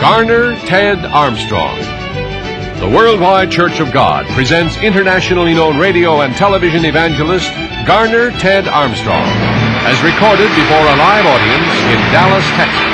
Garner Ted Armstrong. The Worldwide Church of God presents internationally known radio and television evangelist Garner Ted Armstrong, as recorded before a live audience in Dallas, Texas.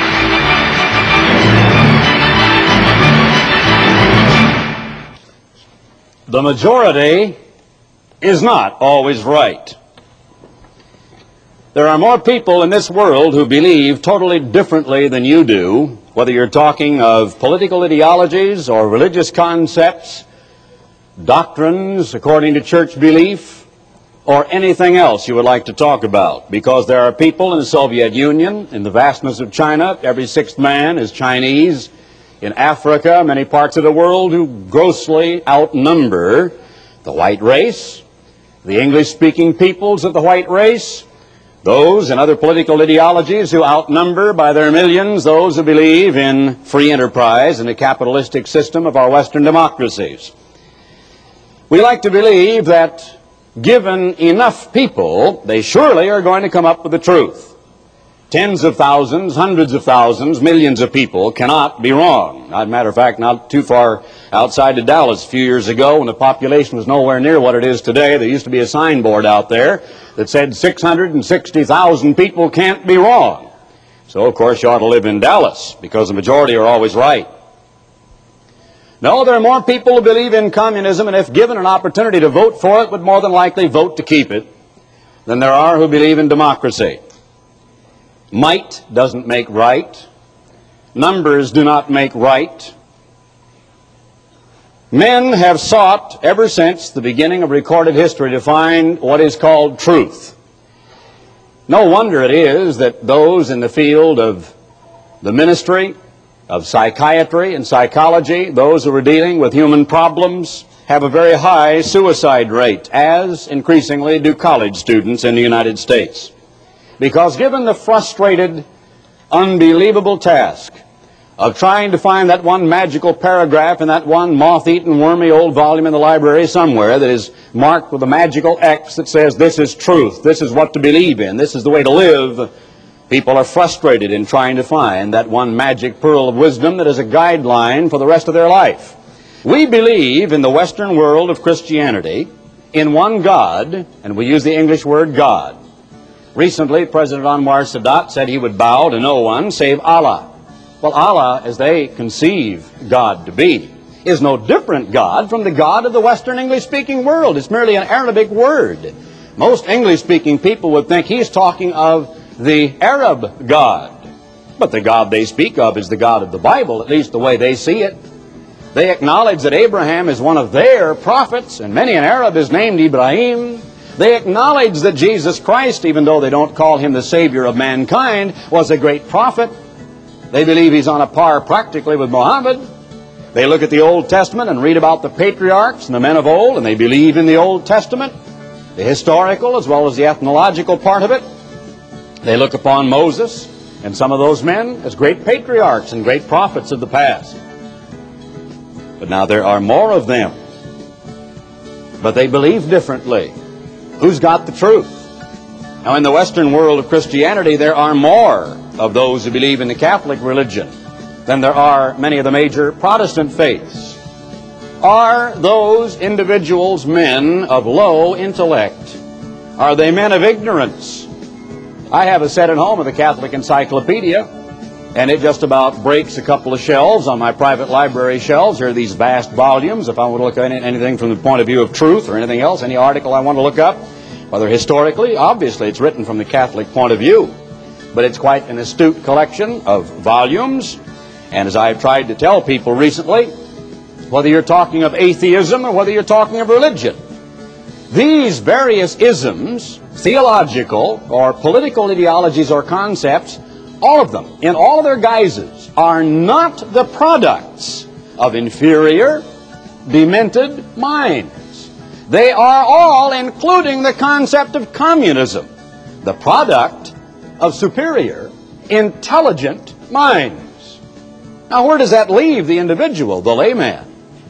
The majority is not always right. There are more people in this world who believe totally differently than you do, whether you're talking of political ideologies or religious concepts, doctrines according to church belief, or anything else you would like to talk about. Because there are people in the Soviet Union, in the vastness of China, every sixth man is Chinese. In Africa, many parts of the world, who grossly outnumber the white race, the English-speaking peoples of the white race, those and other political ideologies who outnumber by their millions those who believe in free enterprise and the capitalistic system of our Western democracies. We like to believe that given enough people, they surely are going to come up with the truth. Tens of thousands, hundreds of thousands, millions of people cannot be wrong. As a matter of fact, not too far outside of Dallas a few years ago, when the population was nowhere near what it is today, there used to be a signboard out there that said 660,000 people can't be wrong. So, of course, you ought to live in Dallas, because the majority are always right. No, there are more people who believe in communism, and if given an opportunity to vote for it, would more than likely vote to keep it, than there are who believe in democracy. Might doesn't make right. Numbers do not make right. Men have sought, ever since the beginning of recorded history, to find what is called truth. No wonder it is that those in the field of the ministry, of psychiatry and psychology, those who are dealing with human problems, have a very high suicide rate, as increasingly do college students in the United States. Because given the frustrated, unbelievable task of trying to find that one magical paragraph in that one moth-eaten, wormy old volume in the library somewhere that is marked with a magical X that says this is truth, this is what to believe in, this is the way to live, people are frustrated in trying to find that one magic pearl of wisdom that is a guideline for the rest of their life. We believe in the Western world of Christianity in one God, and we use the English word God. Recently, President Anwar Sadat said he would bow to no one save Allah. Well, Allah, as they conceive God to be, is no different God from the God of the Western English-speaking world. It's merely an Arabic word. Most English-speaking people would think he's talking of the Arab God. But the God they speak of is the God of the Bible, at least the way they see it. They acknowledge that Abraham is one of their prophets, and many an Arab is named Ibrahim. They acknowledge that Jesus Christ, even though they don't call him the Savior of mankind, was a great prophet. They believe he's on a par practically with Muhammad. They look at the Old Testament and read about the patriarchs and the men of old, and they believe in the Old Testament, the historical as well as the ethnological part of it. They look upon Moses and some of those men as great patriarchs and great prophets of the past. But now there are more of them. But they believe differently. Who's got the truth? Now, in the Western world of Christianity, there are more of those who believe in the Catholic religion than there are many of the major Protestant faiths. Are those individuals men of low intellect? Are they men of ignorance? I have a set at home of the Catholic Encyclopedia, and it just about breaks a couple of shelves on my private library shelves. There are these vast volumes. If I want to look at anything from the point of view of truth or anything else, any article I want to look up, whether historically, obviously it's written from the Catholic point of view. But it's quite an astute collection of volumes. And as I've tried to tell people recently, whether you're talking of atheism or whether you're talking of religion, these various isms, theological or political ideologies or concepts, all of them, in all of their guises, are not the products of inferior, demented minds. They are all, including the concept of communism, the product of superior, intelligent minds. Now, where does that leave the individual, the layman?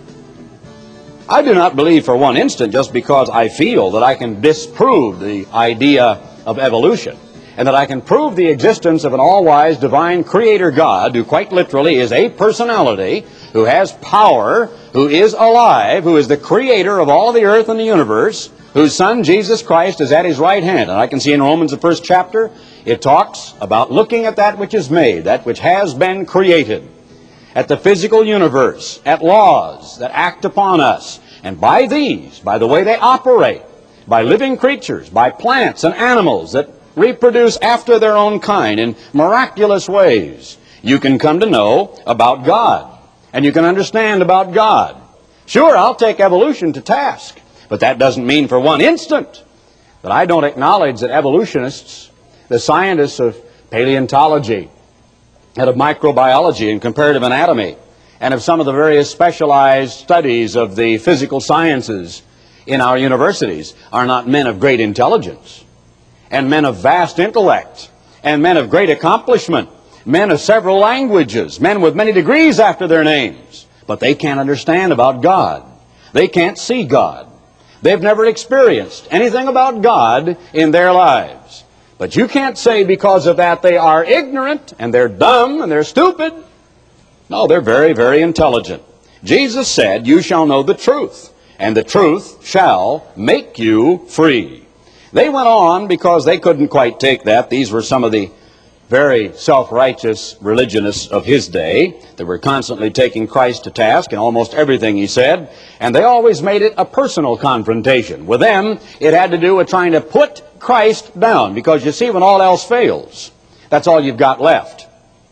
I do not believe for one instant, just because I feel that I can disprove the idea of evolution, and that I can prove the existence of an all-wise divine creator God who quite literally is a personality, who has power, who is alive, who is the creator of all of the earth and the universe, whose Son, Jesus Christ, is at His right hand. And I can see in Romans, the first chapter, it talks about looking at that which is made, that which has been created, at the physical universe, at laws that act upon us. And by these, by the way they operate, by living creatures, by plants and animals that reproduce after their own kind in miraculous ways, you can come to know about God. And you can understand about God. Sure, I'll take evolution to task. But that doesn't mean for one instant that I don't acknowledge that evolutionists, the scientists of paleontology, and of microbiology and comparative anatomy, and of some of the various specialized studies of the physical sciences in our universities, are not men of great intelligence, and men of vast intellect, and men of great accomplishment, men of several languages, men with many degrees after their names. But they can't understand about God. They can't see God. They've never experienced anything about God in their lives. But you can't say because of that they are ignorant and they're dumb and they're stupid. No, they're very, very intelligent. Jesus said, "You shall know the truth, and the truth shall make you free." They went on because they couldn't quite take that. These were some of the very self-righteous religionists of his day that were constantly taking Christ to task in almost everything he said, and they always made it a personal confrontation. With them, it had to do with trying to put Christ down, because you see, when all else fails, that's all you've got left.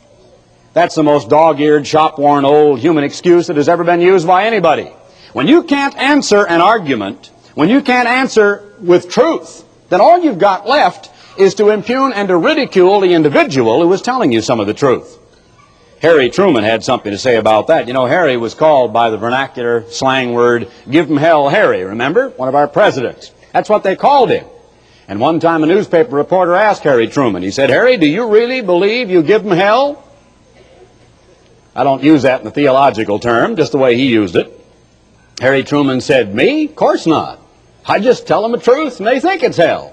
That's the most dog-eared, shop-worn old human excuse that has ever been used by anybody. When you can't answer an argument, when you can't answer with truth, then all you've got left is to impugn and to ridicule the individual who was telling you some of the truth. Harry Truman had something to say about that. You know, Harry was called by the vernacular slang word, "Give 'em hell Harry," remember? One of our presidents. That's what they called him. And one time a newspaper reporter asked Harry Truman, he said, "Harry, do you really believe you give 'em hell?" I don't use that in a theological term, just the way he used it. Harry Truman said, "Me? Of course not. I just tell them the truth and they think it's hell."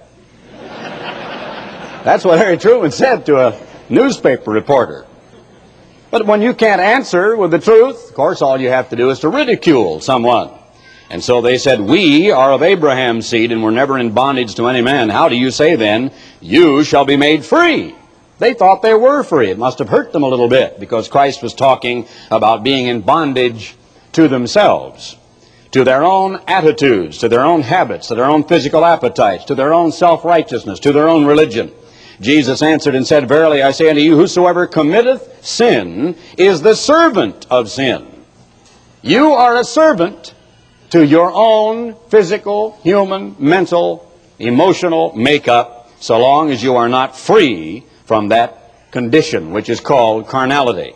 That's what Harry Truman said to a newspaper reporter. But when you can't answer with the truth, of course, all you have to do is to ridicule someone. And so they said, "We are of Abraham's seed and were never in bondage to any man. How do you say then, you shall be made free?" They thought they were free. It must have hurt them a little bit, because Christ was talking about being in bondage to themselves, to their own attitudes, to their own habits, to their own physical appetites, to their own self-righteousness, to their own religion. Jesus answered and said, "Verily I say unto you, whosoever committeth sin is the servant of sin." You are a servant to your own physical, human, mental, emotional makeup, so long as you are not free from that condition, which is called carnality.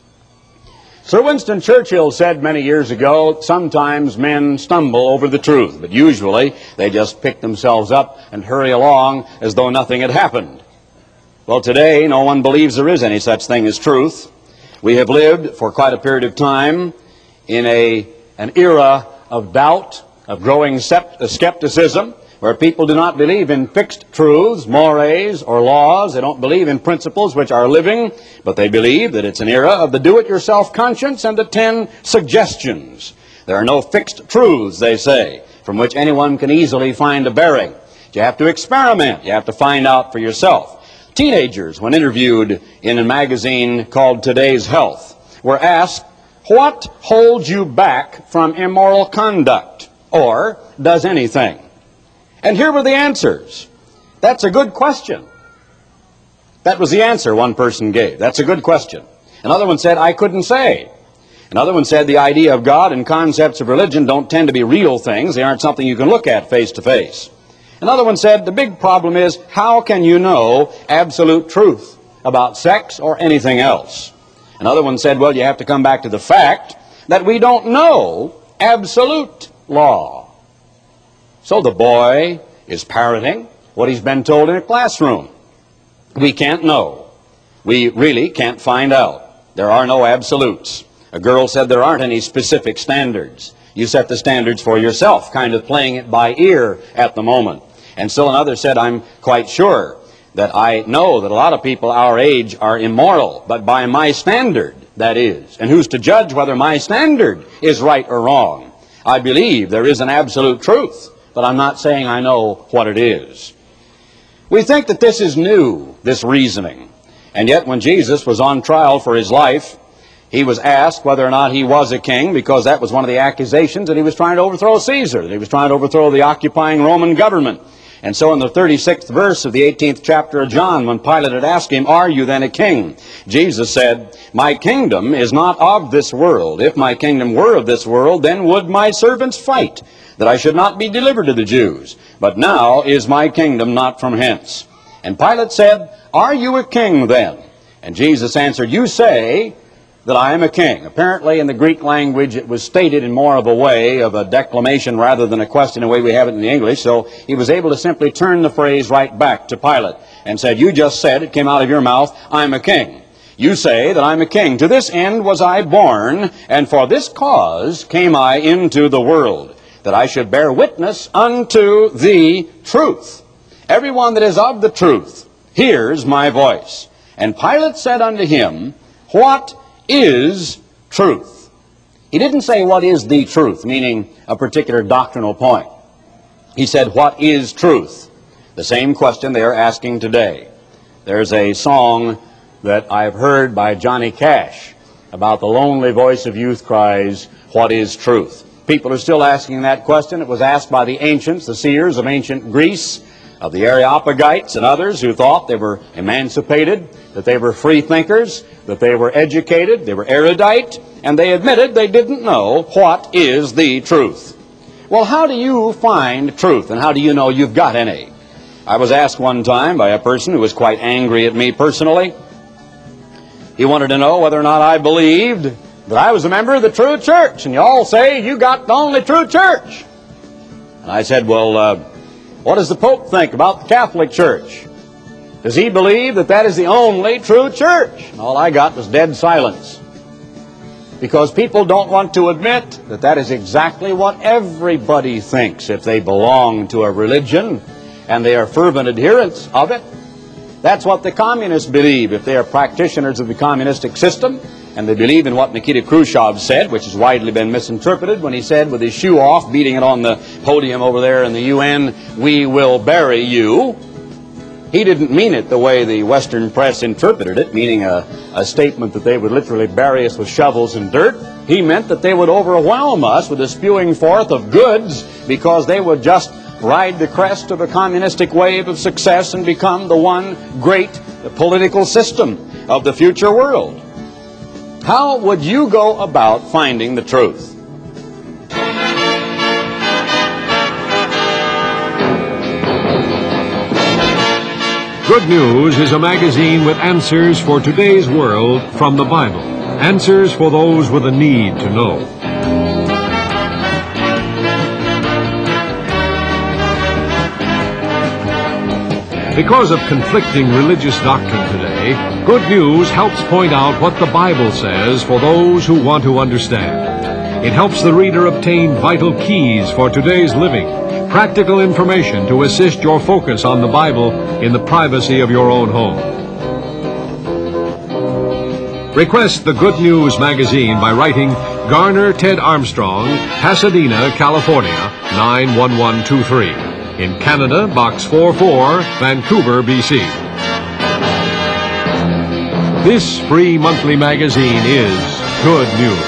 Sir Winston Churchill said many years ago, sometimes men stumble over the truth, but usually they just pick themselves up and hurry along as though nothing had happened. Well, today, no one believes there is any such thing as truth. We have lived for quite a period of time in an era of doubt, of growing skepticism, where people do not believe in fixed truths, mores, or laws. They don't believe in principles which are living, but they believe that it's an era of the do-it-yourself conscience and the 10 suggestions. There are no fixed truths, they say, from which anyone can easily find a bearing. You have to experiment. You have to find out for yourself. Teenagers, when interviewed in a magazine called Today's Health, were asked, "What holds you back from immoral conduct, or does anything?" And here were the answers. "That's a good question." That was the answer one person gave. "That's a good question." Another one said, "I couldn't say." Another one said, "The idea of God and concepts of religion don't tend to be real things. They aren't something you can look at face to face." Another one said, "The big problem is, how can you know absolute truth about sex or anything else?" Another one said, "Well, you have to come back to the fact that we don't know absolute law." So the boy is parroting what he's been told in a classroom. We can't know. We really can't find out. There are no absolutes. A girl said there aren't any specific standards. You set the standards for yourself, kind of playing it by ear at the moment. And still another said, "I'm quite sure that I know that a lot of people our age are immoral, but by my standard, that is. And who's to judge whether my standard is right or wrong? I believe there is an absolute truth, but I'm not saying I know what it is. We think that this is new, this reasoning. And yet when Jesus was on trial for his life, he was asked whether or not he was a king, because that was one of the accusations, that he was trying to overthrow Caesar, that he was trying to overthrow the occupying Roman government. And so in the 36th verse of the 18th chapter of John, when Pilate had asked him, "Are you then a king?" Jesus said, "My kingdom is not of this world. If my kingdom were of this world, then would my servants fight, that I should not be delivered to the Jews. But now is my kingdom not from hence." And Pilate said, "Are you a king then?" And Jesus answered, "You say that I am a king." Apparently in the Greek language it was stated in more of a way of a declamation rather than a question, the way we have it in the English. So he was able to simply turn the phrase right back to Pilate and said, "You just said, it came out of your mouth, I'm a king. You say that I'm a king. To this end was I born, and for this cause came I into the world, that I should bear witness unto the truth. Everyone that is of the truth hears my voice." And Pilate said unto him, "What is truth?" He didn't say what is the truth, meaning a particular doctrinal point. He said, "What is truth?" The same question they are asking today. There's a song that I've heard by Johnny Cash about the lonely voice of youth cries, "What is truth?" People are still asking that question. It was asked by the ancients, the seers of ancient Greece, of the Areopagites and others who thought they were emancipated, that they were free thinkers, that they were educated, they were erudite, and they admitted they didn't know what is the truth. Well, how do you find truth, and how do you know you've got any? I was asked one time by a person who was quite angry at me personally. He wanted to know whether or not I believed that I was a member of the true church, and you all say you got the only true church. And I said, well, what does the Pope think about the Catholic Church? Does he believe that that is the only true church? And all I got was dead silence. Because people don't want to admit that that is exactly what everybody thinks if they belong to a religion and they are fervent adherents of it. That's what the communists believe if they are practitioners of the communistic system, and they believe in what Nikita Khrushchev said, which has widely been misinterpreted when he said with his shoe off, beating it on the podium over there in the UN, "We will bury you." He didn't mean it the way the Western press interpreted it, meaning a statement that they would literally bury us with shovels and dirt. He meant that they would overwhelm us with the spewing forth of goods because they would just ride the crest of a communistic wave of success and become the one great political system of the future world. How would you go about finding the truth? Good News is a magazine with answers for today's world from the Bible. Answers for those with a need to know. Because of conflicting religious doctrine today, Good News helps point out what the Bible says for those who want to understand. It helps the reader obtain vital keys for today's living, practical information to assist your focus on the Bible in the privacy of your own home. Request the Good News magazine by writing Garner Ted Armstrong, Pasadena, California, 91123. In Canada, Box 44, Vancouver, BC. This free monthly magazine is Good News.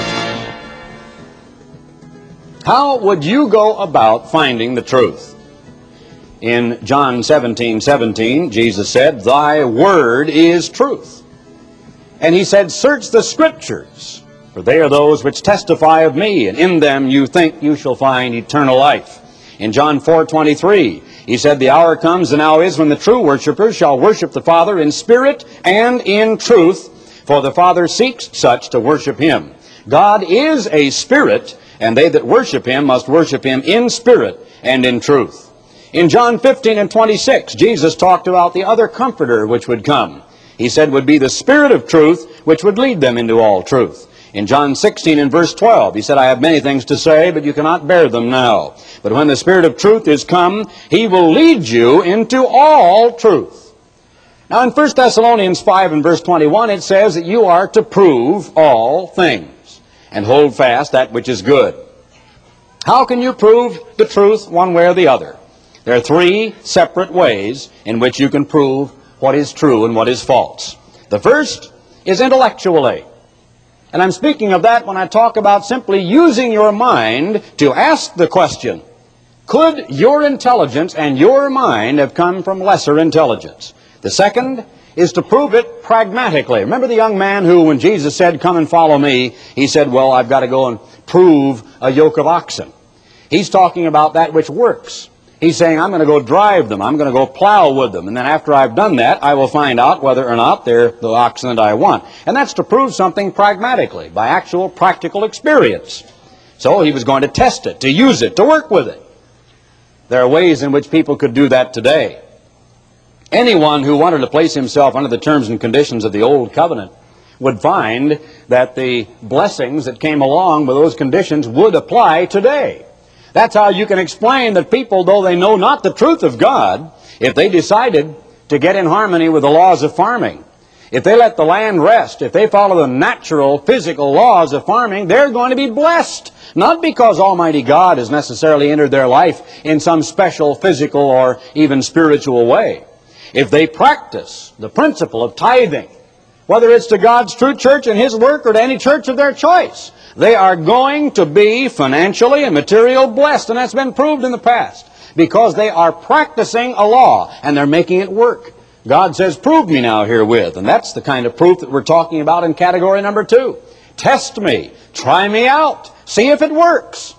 How would you go about finding the truth? In John 17:17, Jesus said, "Thy word is truth." And he said, "Search the Scriptures, for they are those which testify of me, and in them you think you shall find eternal life." In John 4:23, he said, "The hour comes and now is when the true worshipers shall worship the Father in spirit and in truth, for the Father seeks such to worship him." God is a spirit, and they that worship him must worship him in spirit and in truth. In John 15:26, Jesus talked about the other comforter which would come. He said would be the Spirit of truth, which would lead them into all truth. In John 16 and verse 12, he said, "I have many things to say, but you cannot bear them now. But when the Spirit of truth is come, he will lead you into all truth." Now in 1 Thessalonians 5 and verse 21 it says that you are to prove all things and hold fast that which is good. How can you prove the truth one way or the other? There are three separate ways in which you can prove what is true and what is false. The first is intellectually. And I'm speaking of that when I talk about simply using your mind to ask the question, could your intelligence and your mind have come from lesser intelligence? The second is to prove it pragmatically. Remember the young man who, when Jesus said, come and follow me, he said, well, I've got to go and prove a yoke of oxen. He's talking about that which works. He's saying, I'm going to go drive them. I'm going to go plow with them. And then after I've done that, I will find out whether or not they're the oxen that I want. And that's to prove something pragmatically, by actual practical experience. So he was going to test it, to use it, to work with it. There are ways in which people could do that today. Anyone who wanted to place himself under the terms and conditions of the Old Covenant would find that the blessings that came along with those conditions would apply today. That's how you can explain that people, though they know not the truth of God, if they decided to get in harmony with the laws of farming, if they let the land rest, if they follow the natural, physical laws of farming, they're going to be blessed. Not because Almighty God has necessarily entered their life in some special physical or even spiritual way. If they practice the principle of tithing, whether it's to God's true church and His work or to any church of their choice, they are going to be financially and materially blessed, and that's been proved in the past, because they are practicing a law and they're making it work. God says, prove me now herewith, and that's the kind of proof that we're talking about in category number 2. Test me, try me out, see if it works.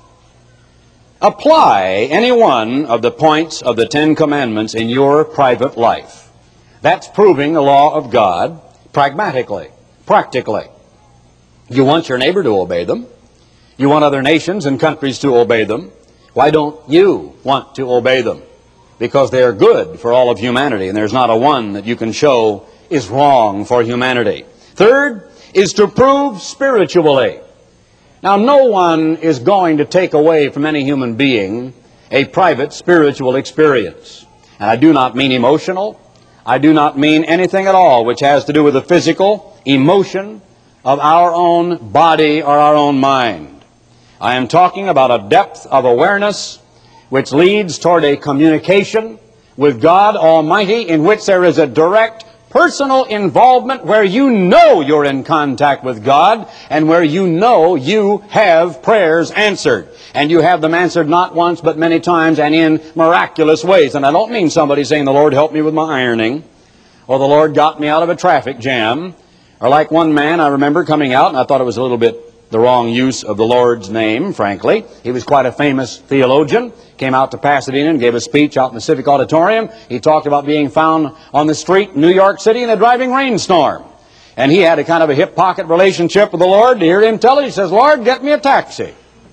Apply any one of the points of the Ten Commandments in your private life. That's proving the law of God pragmatically, practically. You want your neighbor to obey them. You want other nations and countries to obey them. Why don't you want to obey them? Because they are good for all of humanity, and there's not a one that you can show is wrong for humanity. Third is to prove spiritually. Now, no one is going to take away from any human being a private spiritual experience. And I do not mean emotional. I do not mean anything at all which has to do with the physical emotion of our own body or our own mind. I am talking about a depth of awareness which leads toward a communication with God Almighty in which there is a direct personal involvement where you know you're in contact with God and where you know you have prayers answered. And you have them answered not once but many times and in miraculous ways. And I don't mean somebody saying, the Lord helped me with my ironing, or the Lord got me out of a traffic jam, or like one man I remember coming out, and I thought it was a little bit the wrong use of the Lord's name, frankly. He was quite a famous theologian. Came out to Pasadena and gave a speech out in the Civic Auditorium. He talked about being found on the street in New York City in a driving rainstorm. And he had a kind of a hip pocket relationship with the Lord. To hear him tell it, he says, Lord, get me a taxi.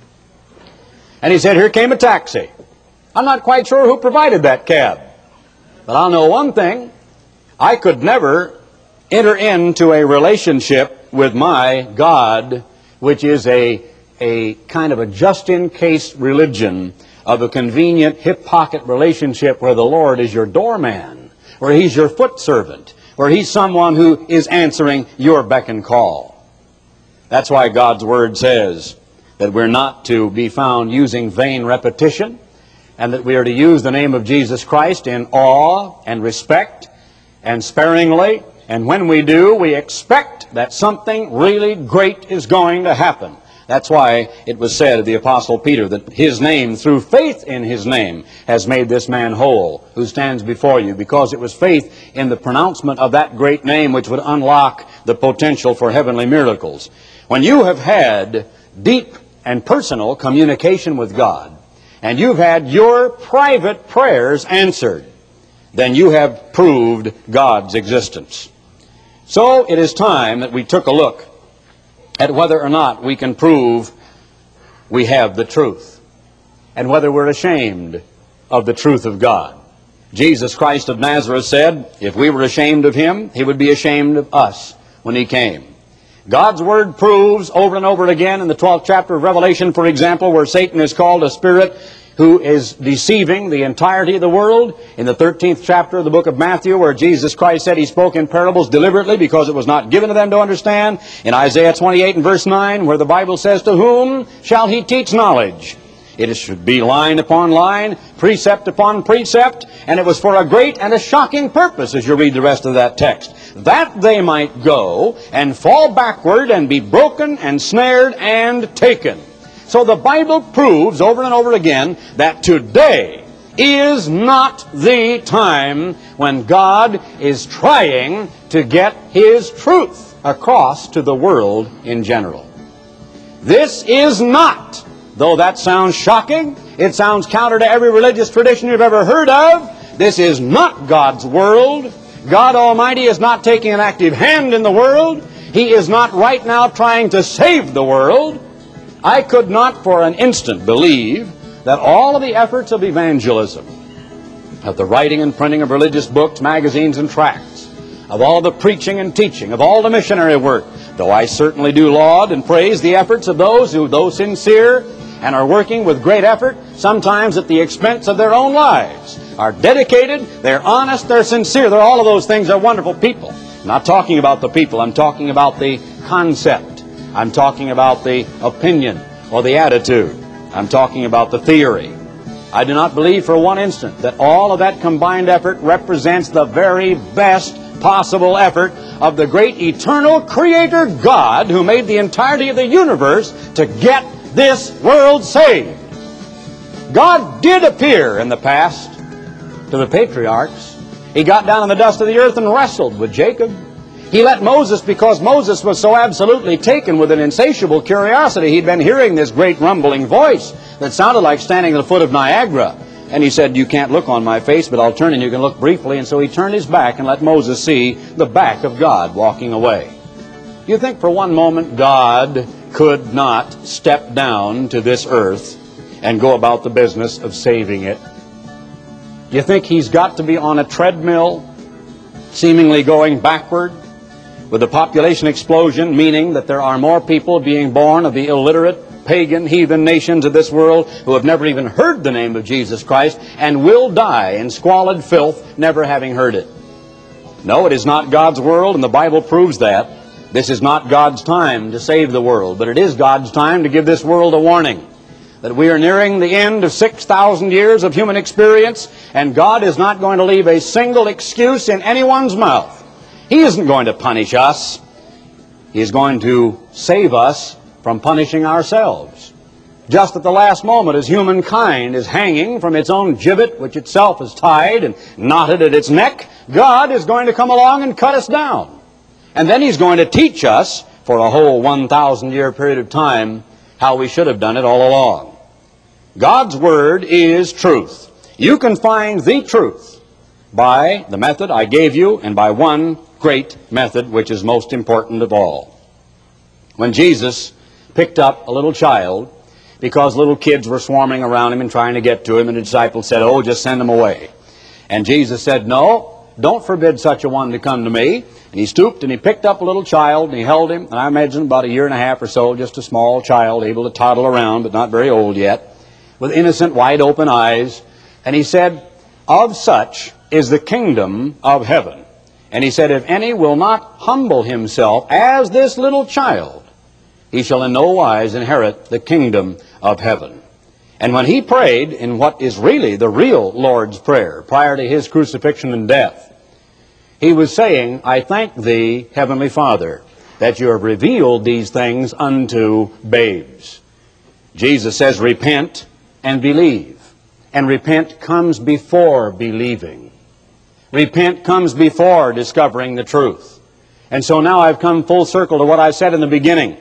And he said, here came a taxi. I'm not quite sure who provided that cab. But I'll know one thing. I could never enter into a relationship with my God, which is a kind of a just-in-case religion of a convenient hip-pocket relationship where the Lord is your doorman, where He's your foot servant, where He's someone who is answering your beck and call. That's why God's Word says that we're not to be found using vain repetition, and that we are to use the name of Jesus Christ in awe and respect and sparingly. And when we do, we expect that something really great is going to happen. That's why it was said of the Apostle Peter that his name, through faith in his name, has made this man whole who stands before you, because it was faith in the pronouncement of that great name which would unlock the potential for heavenly miracles. When you have had deep and personal communication with God, and you've had your private prayers answered, then you have proved God's existence. So it is time that we took a look at whether or not we can prove we have the truth, and whether we're ashamed of the truth of God. Jesus Christ of Nazareth said, if we were ashamed of Him, He would be ashamed of us when He came. God's Word proves over and over again in the 12th chapter of Revelation, for example, where Satan is called a spirit who is deceiving the entirety of the world. In the 13th chapter of the book of Matthew, where Jesus Christ said he spoke in parables deliberately because it was not given to them to understand. In Isaiah 28 and verse 9, where the Bible says, to whom shall he teach knowledge? It should be line upon line, precept upon precept, and it was for a great and a shocking purpose, as you read the rest of that text, that they might go and fall backward and be broken and snared and taken. So the Bible proves over and over again that today is not the time when God is trying to get His truth across to the world in general. This is not, though that sounds shocking, it sounds counter to every religious tradition you've ever heard of, this is not God's world. God Almighty is not taking an active hand in the world. He is not right now trying to save the world. I could not for an instant believe that all of the efforts of evangelism, of the writing and printing of religious books, magazines, and tracts, of all the preaching and teaching, of all the missionary work, though I certainly do laud and praise the efforts of those who, though sincere and are working with great effort, sometimes at the expense of their own lives, are dedicated, they're honest, they're sincere, they're all of those things, they're wonderful people. I'm not talking about the people, I'm talking about the concept. I'm talking about the opinion or the attitude. I'm talking about the theory. I do not believe for one instant that all of that combined effort represents the very best possible effort of the great eternal Creator God who made the entirety of the universe to get this world saved. God did appear in the past to the patriarchs. He got down in the dust of the earth and wrestled with Jacob. He let Moses, because Moses was so absolutely taken with an insatiable curiosity. He'd been hearing this great rumbling voice that sounded like standing at the foot of Niagara. And he said, you can't look on my face, but I'll turn and you can look briefly. And so he turned his back and let Moses see the back of God walking away. You think for one moment God could not step down to this earth and go about the business of saving it? You think He's got to be on a treadmill, seemingly going backward, with the population explosion, meaning that there are more people being born of the illiterate, pagan, heathen nations of this world who have never even heard the name of Jesus Christ and will die in squalid filth, never having heard it? No, it is not God's world, and the Bible proves that. This is not God's time to save the world, but it is God's time to give this world a warning that we are nearing the end of 6,000 years of human experience, and God is not going to leave a single excuse in anyone's mouth. He isn't going to punish us. He is going to save us from punishing ourselves. Just at the last moment, as humankind is hanging from its own gibbet, which itself is tied and knotted at its neck, God is going to come along and cut us down. And then He's going to teach us, for a whole 1,000-year period of time, how we should have done it all along. God's Word is truth. You can find the truth by the method I gave you and by one great method which is most important of all. When Jesus picked up a little child, because little kids were swarming around Him and trying to get to Him, and the disciples said, oh, just send them away. And Jesus said, no, don't forbid such a one to come to me. And He stooped and He picked up a little child and He held him, and I imagine about 1.5 years or so, just a small child, able to toddle around, but not very old yet, with innocent, wide-open eyes. And He said, of such is the kingdom of heaven. And He said, if any will not humble himself as this little child, he shall in no wise inherit the kingdom of heaven. And when He prayed in what is really the real Lord's Prayer, prior to His crucifixion and death, He was saying, I thank Thee, Heavenly Father, that You have revealed these things unto babes. Jesus says, repent and believe. And repent comes before believing. Repent comes before discovering the truth. And so now I've come full circle to what I said in the beginning.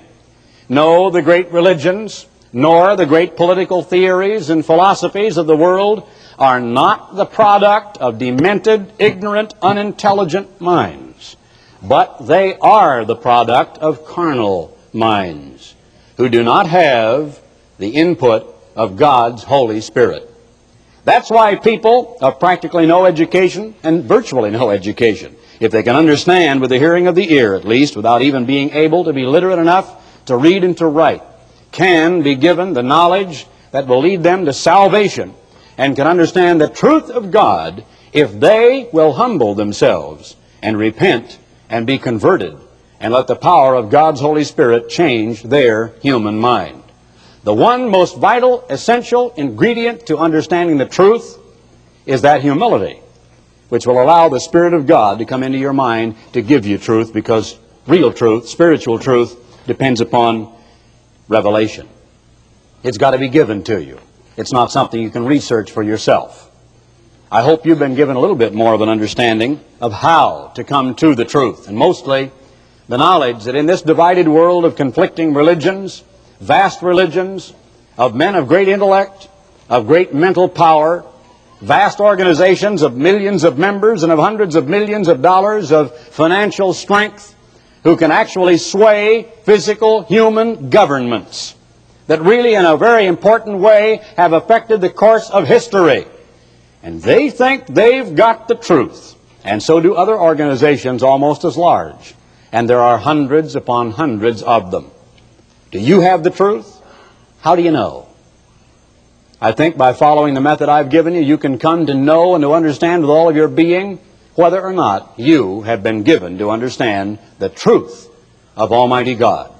No, the great religions, nor the great political theories and philosophies of the world are not the product of demented, ignorant, unintelligent minds, but they are the product of carnal minds who do not have the input of God's Holy Spirit. That's why people of practically no education and virtually no education, if they can understand with the hearing of the ear at least, without even being able to be literate enough to read and to write, can be given the knowledge that will lead them to salvation and can understand the truth of God if they will humble themselves and repent and be converted and let the power of God's Holy Spirit change their human mind. The one most vital, essential ingredient to understanding the truth is that humility, which will allow the Spirit of God to come into your mind to give you truth, because real truth, spiritual truth, depends upon revelation. It's got to be given to you. It's not something you can research for yourself. I hope you've been given a little bit more of an understanding of how to come to the truth, and mostly the knowledge that in this divided world of conflicting religions, vast religions, of men of great intellect, of great mental power, vast organizations of millions of members and of hundreds of millions of dollars of financial strength, who can actually sway physical human governments that really in a very important way have affected the course of history. And they think they've got the truth. And so do other organizations almost as large. And there are hundreds upon hundreds of them. Do you have the truth? How do you know? I think by following the method I've given you, you can come to know and to understand with all of your being whether or not you have been given to understand the truth of Almighty God.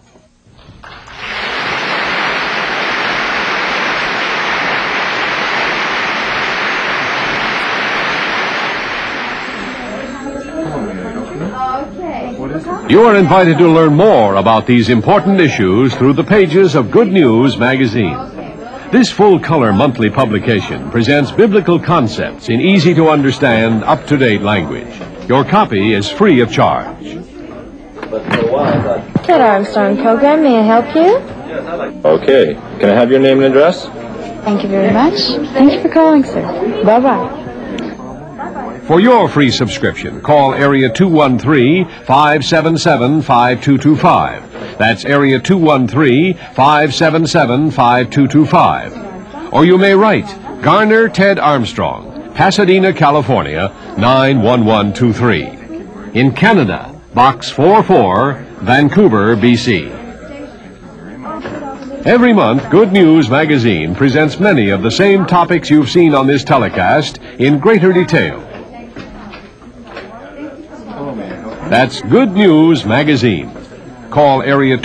You are invited to learn more about these important issues through the pages of Good News magazine. This full-color monthly publication presents biblical concepts in easy-to-understand, up-to-date language. Your copy is free of charge. Ted Armstrong program, may I help you? Okay. Can I have your name and address? Thank you very much. Thank you for calling, sir. Bye-bye. For your free subscription, call area 213-577-5225. That's area 213-577-5225. Or you may write Garner Ted Armstrong, Pasadena, California, 91123. In Canada, Box 44, Vancouver, BC. Every month, Good News magazine presents many of the same topics you've seen on this telecast in greater detail. That's Good News magazine. Call area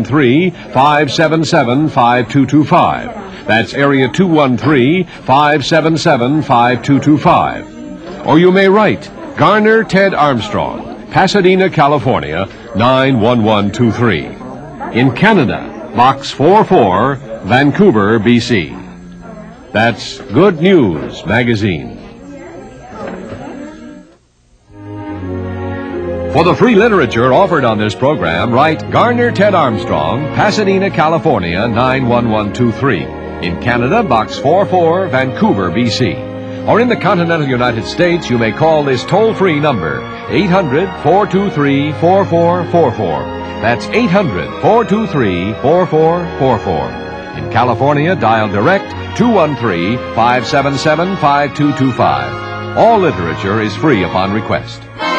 213-577-5225. That's area 213-577-5225. Or you may write Garner Ted Armstrong, Pasadena, California, 91123. In Canada, Box 44, Vancouver, BC. That's Good News magazine. For the free literature offered on this program, write Garner Ted Armstrong, Pasadena, California, 91123. In Canada, Box 44, Vancouver, BC. Or in the continental United States, you may call this toll-free number, 800-423-4444. That's 800-423-4444. In California, dial direct 213-577-5225. All literature is free upon request.